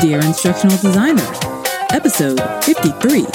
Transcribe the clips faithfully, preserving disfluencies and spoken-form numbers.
Dear Instructional Designer, Episode fifty-three.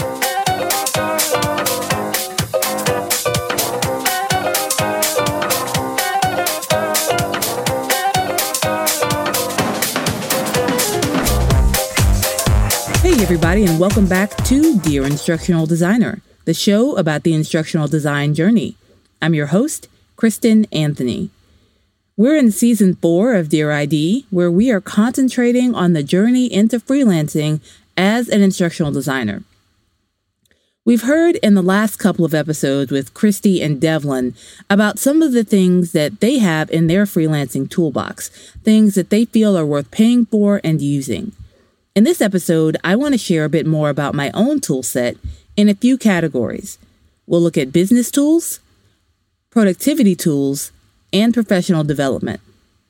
Hey everybody, and welcome back to Dear Instructional Designer, the show about the instructional design journey. I'm your host, Kristen Anthony. We're in season four of Dear I D, where we are concentrating on the journey into freelancing as an instructional designer. We've heard in the last couple of episodes with Christy and Devlin about some of the things that they have in their freelancing toolbox, things that they feel are worth paying for and using. In this episode, I want to share a bit more about my own tool set in a few categories. We'll look at business tools, productivity tools, and professional development.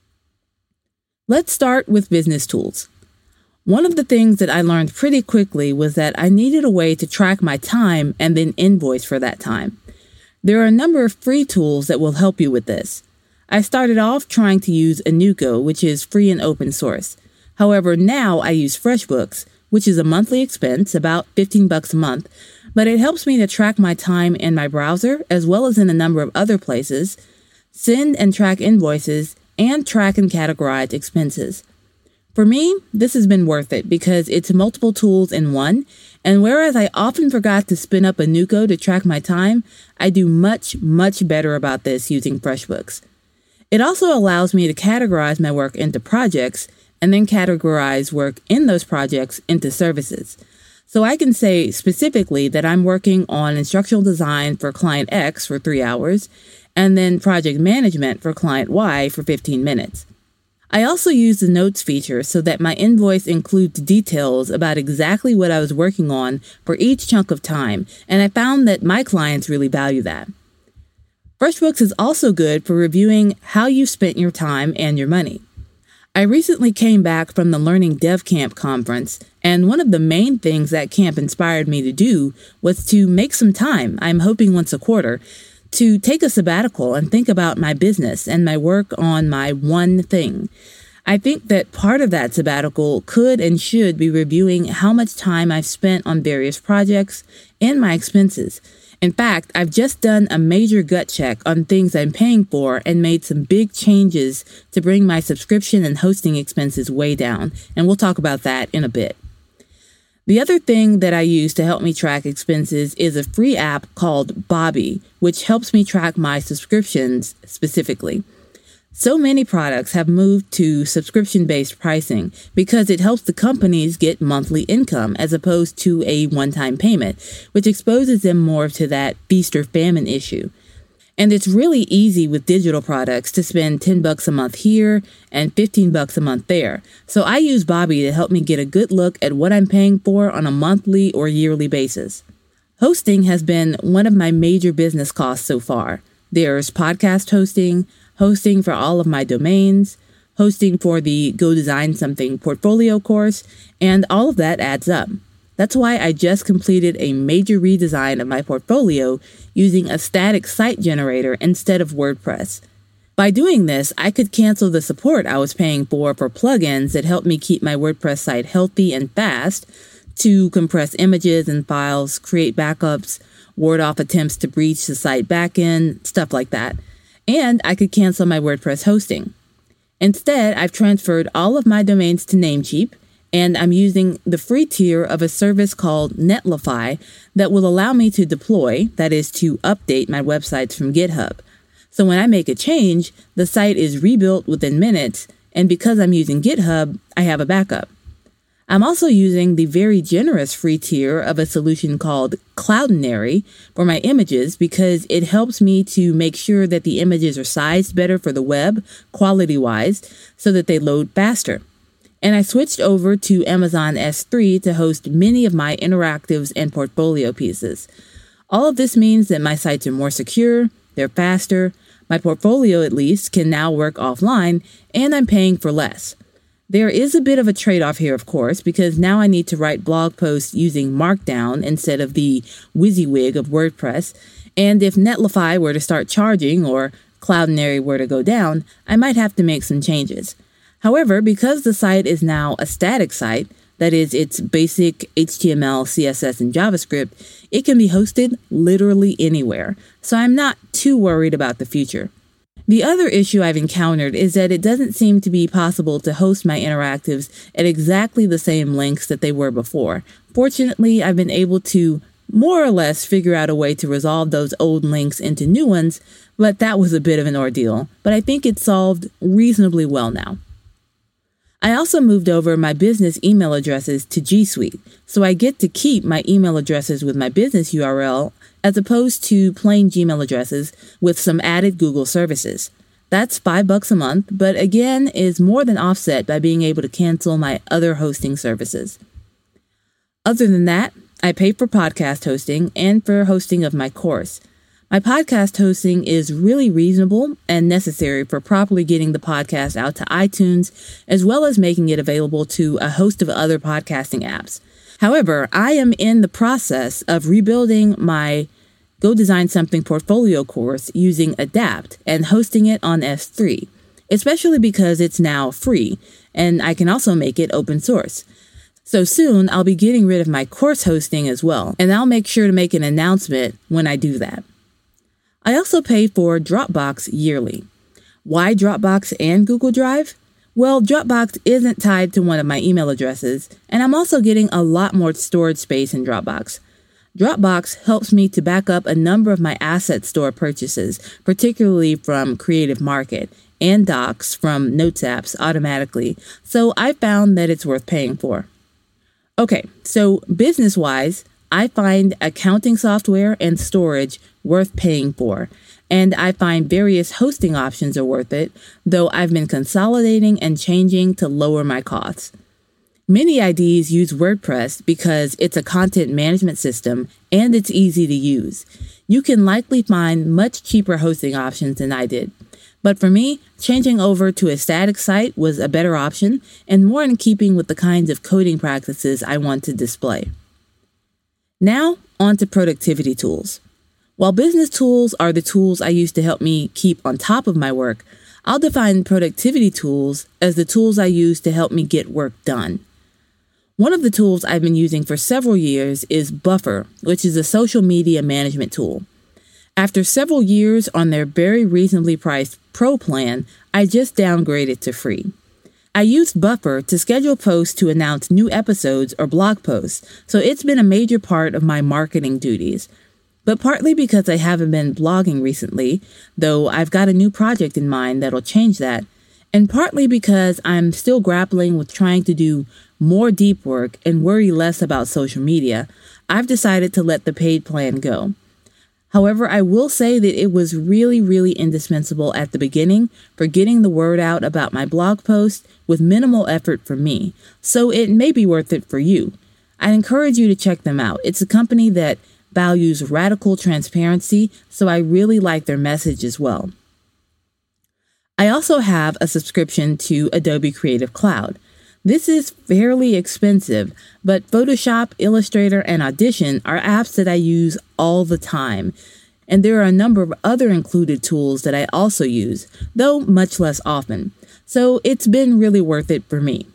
Let's start with business tools. One of the things that I learned pretty quickly was that I needed a way to track my time and then invoice for that time. There are a number of free tools that will help you with this. I started off trying to use Inuko, which is free and open source. However, now I use FreshBooks, which is a monthly expense, about fifteen bucks a month, but it helps me to track my time in my browser as well as in a number of other places, send and track invoices, and track and categorize expenses. For me, this has been worth it because it's multiple tools in one, and whereas I often forgot to spin up Inuko to track my time, I do much, much better about this using FreshBooks. It also allows me to categorize my work into projects and then categorize work in those projects into services. So I can say specifically that I'm working on instructional design for client X for three hours, and then project management for client Y for fifteen minutes. I also use the notes feature so that my invoice includes details about exactly what I was working on for each chunk of time, and I found that my clients really value that. FreshBooks is also good for reviewing how you spent your time and your money. I recently came back from the Learning Dev Camp conference, and one of the main things that camp inspired me to do was to make some time, I'm hoping once a quarter, to take a sabbatical and think about my business and my work on my one thing. I think that part of that sabbatical could and should be reviewing how much time I've spent on various projects and my expenses. In fact, I've just done a major gut check on things I'm paying for and made some big changes to bring my subscription and hosting expenses way down, and we'll talk about that in a bit. The other thing that I use to help me track expenses is a free app called Bobby, which helps me track my subscriptions specifically. So many products have moved to subscription-based pricing because it helps the companies get monthly income as opposed to a one-time payment, which exposes them more to that feast or famine issue. And it's really easy with digital products to spend ten bucks a month here and fifteen bucks a month there. So I use Bobby to help me get a good look at what I'm paying for on a monthly or yearly basis. Hosting has been one of my major business costs so far. There's podcast hosting, hosting for all of my domains, hosting for the Go Design Something portfolio course, and all of that adds up. That's why I just completed a major redesign of my portfolio using a static site generator instead of WordPress. By doing this, I could cancel the support I was paying for for plugins that help me keep my WordPress site healthy and fast, to compress images and files, create backups, ward off attempts to breach the site backend, stuff like that. And I could cancel my WordPress hosting. Instead, I've transferred all of my domains to Namecheap, and I'm using the free tier of a service called Netlify that will allow me to deploy, that is to update my websites from GitHub. So when I make a change, the site is rebuilt within minutes, and because I'm using GitHub, I have a backup. I'm also using the very generous free tier of a solution called Cloudinary for my images because it helps me to make sure that the images are sized better for the web, quality-wise, so that they load faster. And I switched over to Amazon S three to host many of my interactives and portfolio pieces. All of this means that my sites are more secure, they're faster, my portfolio at least can now work offline, and I'm paying for less. There is a bit of a trade-off here, of course, because now I need to write blog posts using Markdown instead of the WYSIWYG of WordPress, and if Netlify were to start charging or Cloudinary were to go down, I might have to make some changes. However, because the site is now a static site, that is, it's basic H T M L, C S S, and JavaScript, it can be hosted literally anywhere. So I'm not too worried about the future. The other issue I've encountered is that it doesn't seem to be possible to host my interactives at exactly the same links that they were before. Fortunately, I've been able to more or less figure out a way to resolve those old links into new ones, but that was a bit of an ordeal. But I think it's solved reasonably well now. I also moved over my business email addresses to G Suite, so I get to keep my email addresses with my business U R L as opposed to plain Gmail addresses with some added Google services. That's five bucks a month, but again is more than offset by being able to cancel my other hosting services. Other than that, I pay for podcast hosting and for hosting of my course. My podcast hosting is really reasonable and necessary for properly getting the podcast out to iTunes, as well as making it available to a host of other podcasting apps. However, I am in the process of rebuilding my Go Design Something portfolio course using Adapt and hosting it on S three, especially because it's now free, and I can also make it open source. So soon, I'll be getting rid of my course hosting as well, and I'll make sure to make an announcement when I do that. I also pay for Dropbox yearly. Why Dropbox and Google Drive? Well, Dropbox isn't tied to one of my email addresses, and I'm also getting a lot more storage space in Dropbox. Dropbox helps me to back up a number of my asset store purchases, particularly from Creative Market, and docs from Notes apps automatically, so I found that it's worth paying for. Okay, so business-wise, I find accounting software and storage worth paying for, and I find various hosting options are worth it, though I've been consolidating and changing to lower my costs. Many I Ds use WordPress because it's a content management system and it's easy to use. You can likely find much cheaper hosting options than I did. But for me, changing over to a static site was a better option and more in keeping with the kinds of coding practices I want to display. Now, on to productivity tools. While business tools are the tools I use to help me keep on top of my work, I'll define productivity tools as the tools I use to help me get work done. One of the tools I've been using for several years is Buffer, which is a social media management tool. After several years on their very reasonably priced Pro plan, I just downgraded to free. I used Buffer to schedule posts to announce new episodes or blog posts, so it's been a major part of my marketing duties. But partly because I haven't been blogging recently, though I've got a new project in mind that'll change that, and partly because I'm still grappling with trying to do more deep work and worry less about social media, I've decided to let the paid plan go. However, I will say that it was really, really indispensable at the beginning for getting the word out about my blog post with minimal effort for me, so it may be worth it for you. I'd encourage you to check them out. It's a company that values radical transparency, so I really like their message as well. I also have a subscription to Adobe Creative Cloud. This is fairly expensive, but Photoshop, Illustrator, and Audition are apps that I use all the time. And there are a number of other included tools that I also use, though much less often. So it's been really worth it for me.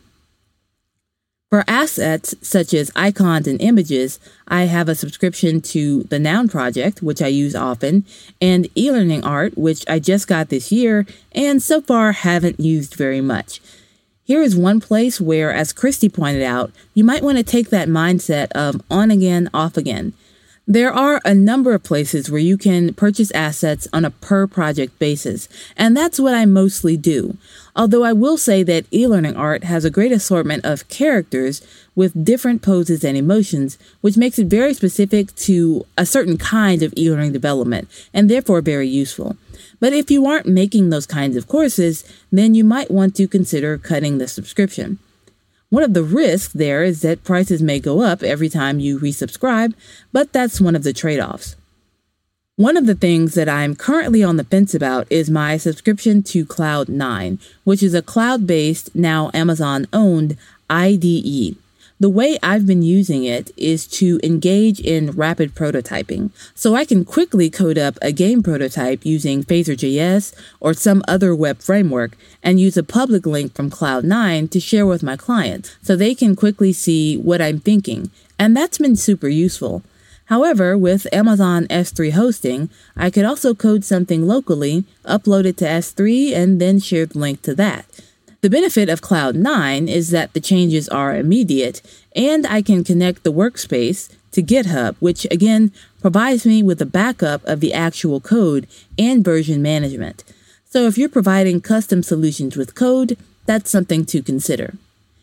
For assets such as icons and images, I have a subscription to the Noun Project, which I use often, and eLearning Art, which I just got this year and so far haven't used very much. Here is one place where, as Christy pointed out, you might want to take that mindset of on again, off again. There are a number of places where you can purchase assets on a per project basis, and that's what I mostly do. Although I will say that eLearning Art has a great assortment of characters with different poses and emotions, which makes it very specific to a certain kind of e-learning development, and therefore very useful. But if you aren't making those kinds of courses, then you might want to consider cutting the subscription. One of the risks there is that prices may go up every time you resubscribe, but that's one of the trade-offs. One of the things that I'm currently on the fence about is my subscription to Cloud nine, which is a cloud-based, now Amazon-owned I D E. The way I've been using it is to engage in rapid prototyping, so I can quickly code up a game prototype using Phaser J S or some other web framework and use a public link from Cloud nine to share with my clients so they can quickly see what I'm thinking, and that's been super useful. However, with Amazon S three hosting, I could also code something locally, upload it to S three, and then share the link to that. The benefit of Cloud nine is that the changes are immediate, and I can connect the workspace to GitHub, which again provides me with a backup of the actual code and version management. So if you're providing custom solutions with code, that's something to consider.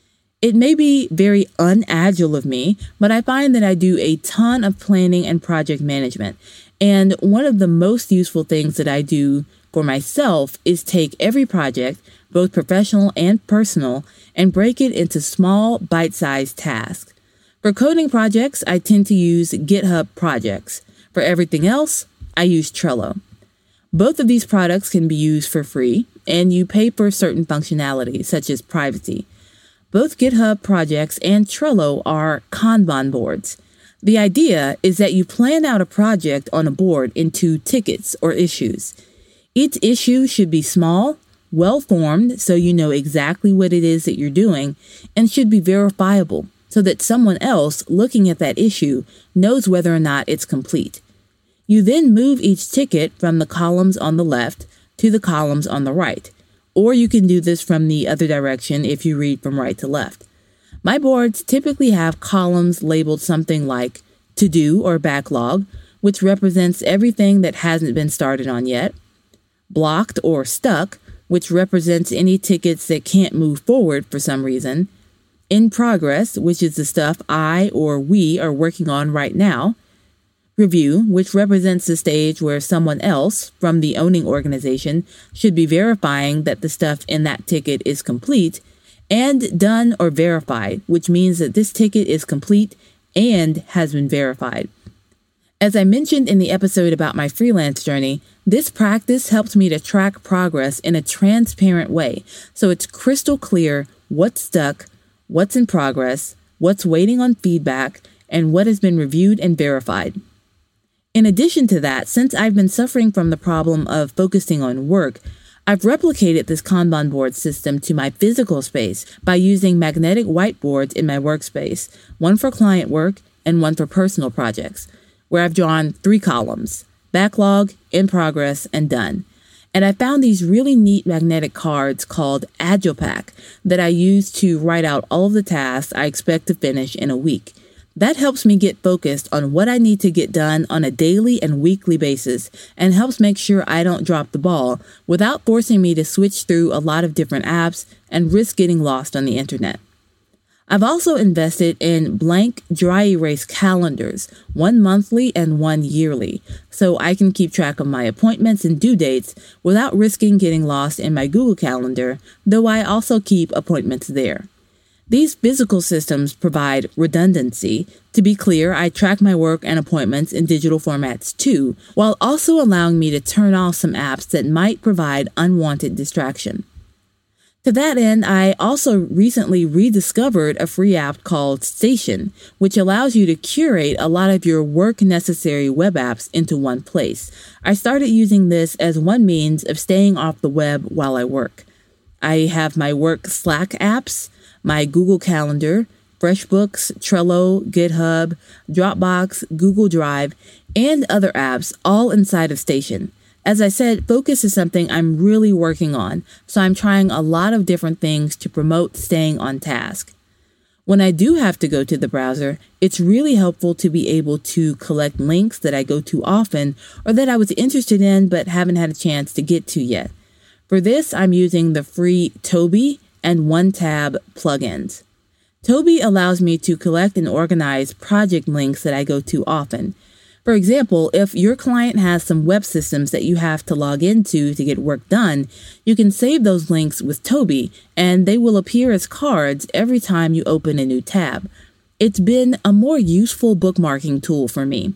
It may be very unagile of me, but I find that I do a ton of planning and project management. And one of the most useful things that I do for myself is take every project, both professional and personal, and break it into small, bite-sized tasks. For coding projects, I tend to use GitHub Projects. For everything else, I use Trello. Both of these products can be used for free, and you pay for certain functionality, such as privacy. Both GitHub Projects and Trello are Kanban boards. The idea is that you plan out a project on a board into tickets or issues. Each issue should be small, well-formed so you know exactly what it is that you're doing, and should be verifiable so that someone else looking at that issue knows whether or not it's complete. You then move each ticket from the columns on the left to the columns on the right. Or you can do this from the other direction if you read from right to left. My boards typically have columns labeled something like to do or backlog, which represents everything that hasn't been started on yet, blocked or stuck, which represents any tickets that can't move forward for some reason, in progress, which is the stuff I or we are working on right now, review, which represents the stage where someone else from the owning organization should be verifying that the stuff in that ticket is complete, and done or verified, which means that this ticket is complete and has been verified. As I mentioned in the episode about my freelance journey, this practice helps me to track progress in a transparent way, so it's crystal clear what's stuck, what's in progress, what's waiting on feedback, and what has been reviewed and verified. In addition to that, since I've been suffering from the problem of focusing on work, I've replicated this Kanban board system to my physical space by using magnetic whiteboards in my workspace, one for client work and one for personal projects, where I've drawn three columns: backlog, in progress, and done. And I found these really neat magnetic cards called AgilePack that I use to write out all of the tasks I expect to finish in a week. That helps me get focused on what I need to get done on a daily and weekly basis and helps make sure I don't drop the ball without forcing me to switch through a lot of different apps and risk getting lost on the internet. I've also invested in blank dry erase calendars, one monthly and one yearly, so I can keep track of my appointments and due dates without risking getting lost in my Google Calendar, though I also keep appointments there. These physical systems provide redundancy. To be clear, I track my work and appointments in digital formats too, while also allowing me to turn off some apps that might provide unwanted distraction. To that end, I also recently rediscovered a free app called Station, which allows you to curate a lot of your work-necessary web apps into one place. I started using this as one means of staying off the web while I work. I have my work Slack apps, my Google Calendar, FreshBooks, Trello, GitHub, Dropbox, Google Drive, and other apps all inside of Station. As I said, focus is something I'm really working on, so I'm trying a lot of different things to promote staying on task. When I do have to go to the browser, it's really helpful to be able to collect links that I go to often or that I was interested in but haven't had a chance to get to yet. For this, I'm using the free Toby and OneTab plugins. Toby allows me to collect and organize project links that I go to often. For example, if your client has some web systems that you have to log into to get work done, you can save those links with Toby, and they will appear as cards every time you open a new tab. It's been a more useful bookmarking tool for me.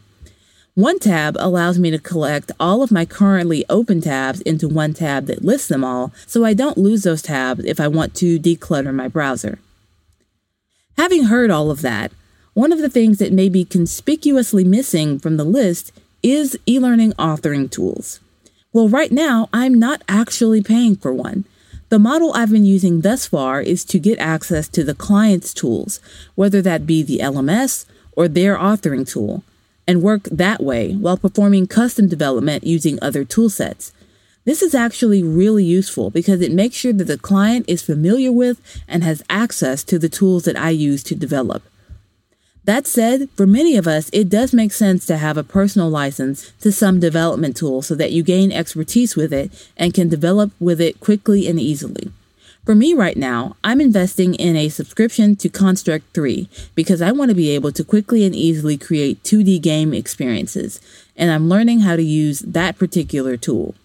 OneTab allows me to collect all of my currently open tabs into one tab that lists them all, so I don't lose those tabs if I want to declutter my browser. Having heard all of that, one of the things that may be conspicuously missing from the list is e-learning authoring tools. Well, right now, I'm not actually paying for one. The model I've been using thus far is to get access to the client's tools, whether that be the L M S or their authoring tool, and work that way while performing custom development using other tool sets. This is actually really useful because it makes sure that the client is familiar with and has access to the tools that I use to develop. That said, for many of us, it does make sense to have a personal license to some development tool so that you gain expertise with it and can develop with it quickly and easily. For me right now, I'm investing in a subscription to Construct three because I want to be able to quickly and easily create two D game experiences, and I'm learning how to use that particular tool.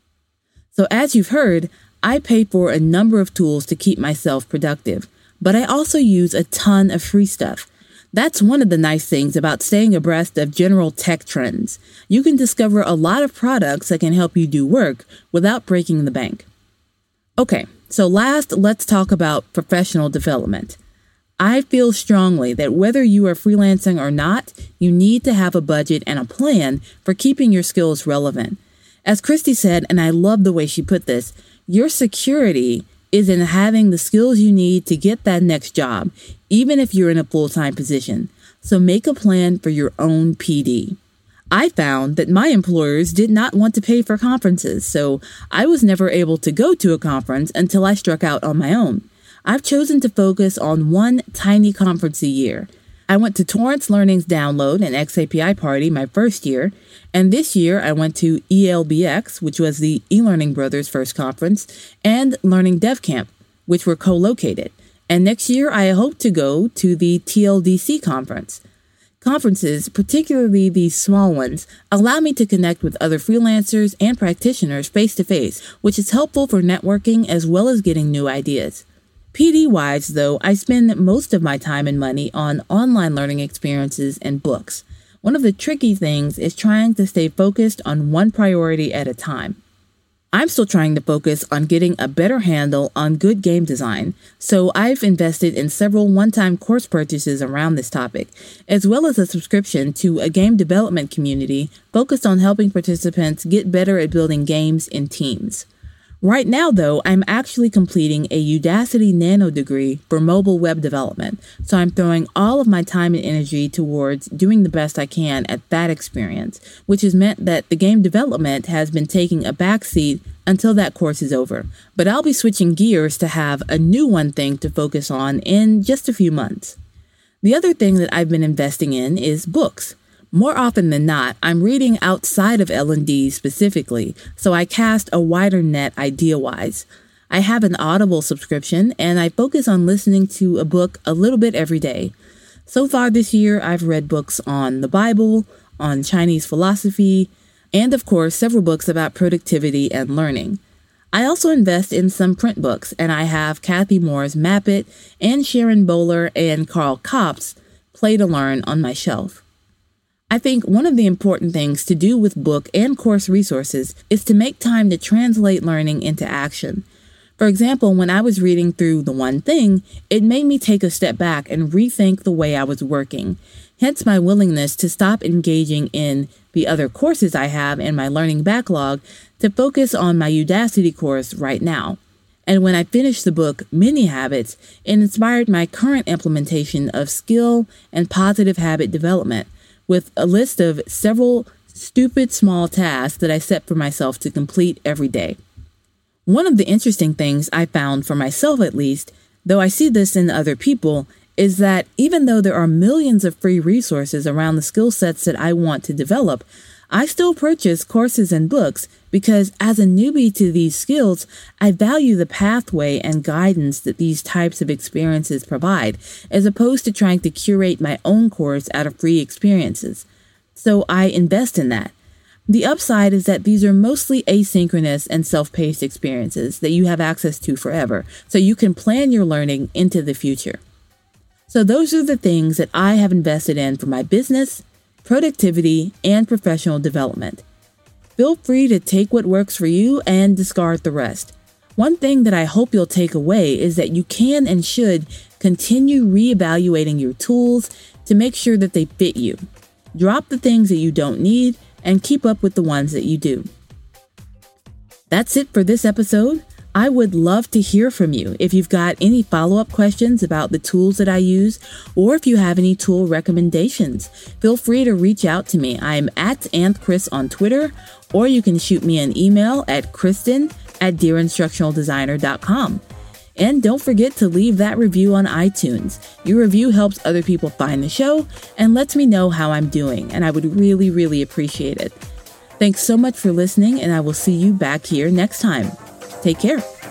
So as you've heard, I pay for a number of tools to keep myself productive, but I also use a ton of free stuff. That's one of the nice things about staying abreast of general tech trends. You can discover a lot of products that can help you do work without breaking the bank. Okay, so last, let's talk about professional development. I feel strongly that whether you are freelancing or not, you need to have a budget and a plan for keeping your skills relevant. As Christy said, and I love the way she put this, your security is in having the skills you need to get that next job, even if you're in a full-time position. So make a plan for your own P D. I found that my employers did not want to pay for conferences, so I was never able to go to a conference until I struck out on my own. I've chosen to focus on one tiny conference a year. I went to Torrance Learning's Download and X A P I Party my first year, and this year I went to E L B X, which was the eLearning Brothers' first conference, and Learning Dev Camp, which were co-located. And next year I hope to go to the T L D C conference. Conferences, particularly these small ones, allow me to connect with other freelancers and practitioners face-to-face, which is helpful for networking as well as getting new ideas. P D-wise, though, I spend most of my time and money on online learning experiences and books. One of the tricky things is trying to stay focused on one priority at a time. I'm still trying to focus on getting a better handle on good game design, so I've invested in several one-time course purchases around this topic, as well as a subscription to a game development community focused on helping participants get better at building games in teams. Right now, though, I'm actually completing a Udacity Nano degree for mobile web development, so I'm throwing all of my time and energy towards doing the best I can at that experience, which has meant that the game development has been taking a backseat until that course is over. But I'll be switching gears to have a new one thing to focus on in just a few months. The other thing that I've been investing in is books. More often than not, I'm reading outside of L and D specifically, so I cast a wider net idea-wise. I have an Audible subscription, and I focus on listening to a book a little bit every day. So far this year, I've read books on the Bible, on Chinese philosophy, and of course, several books about productivity and learning. I also invest in some print books, and I have Kathy Moore's Map It and Sharon Bowler and Carl Kopp's Play to Learn on my shelf. I think one of the important things to do with book and course resources is to make time to translate learning into action. For example, when I was reading through The One Thing, it made me take a step back and rethink the way I was working. Hence my willingness to stop engaging in the other courses I have in my learning backlog to focus on my Udacity course right now. And when I finished the book Mini Habits, it inspired my current implementation of skill and positive habit development, with a list of several stupid small tasks that I set for myself to complete every day. One of the interesting things I found for myself, at least, though I see this in other people, is that even though there are millions of free resources around the skill sets that I want to develop, I still purchase courses and books because as a newbie to these skills, I value the pathway and guidance that these types of experiences provide, as opposed to trying to curate my own course out of free experiences. So I invest in that. The upside is that these are mostly asynchronous and self-paced experiences that you have access to forever, so you can plan your learning into the future. So those are the things that I have invested in for my business, productivity, and professional development. Feel free to take what works for you and discard the rest. One thing that I hope you'll take away is that you can and should continue reevaluating your tools to make sure that they fit you. Drop the things that you don't need and keep up with the ones that you do. That's it for this episode. I would love to hear from you if you've got any follow-up questions about the tools that I use, or if you have any tool recommendations. Feel free to reach out to me. I'm at AnthChris on Twitter, or you can shoot me an email at Kristen at dear instructional designer dot com. And don't forget to leave that review on iTunes. Your review helps other people find the show and lets me know how I'm doing, and I would really, really appreciate it. Thanks so much for listening, and I will see you back here next time. Take care.